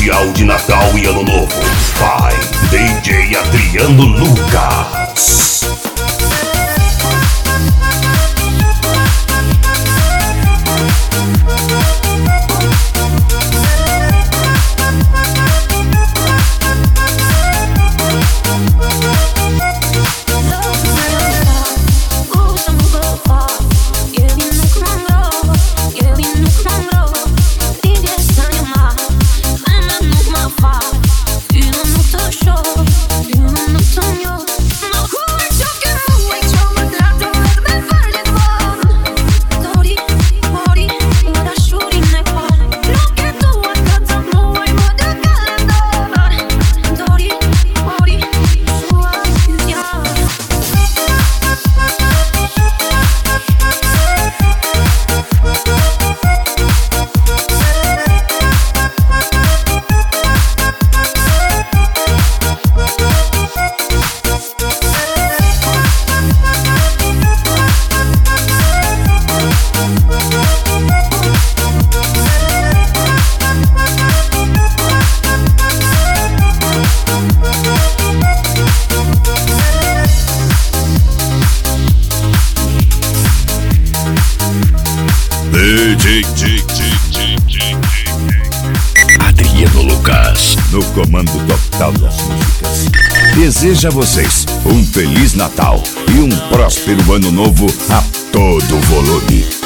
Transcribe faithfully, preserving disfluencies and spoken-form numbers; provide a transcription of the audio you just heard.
especial de Natal e Ano Novo. Vai, D J Adriano Lucas. D J Adriano Lucas, no comando total das músicas. Deseja a vocês um Feliz Natal e um próspero Ano Novo a todo volume.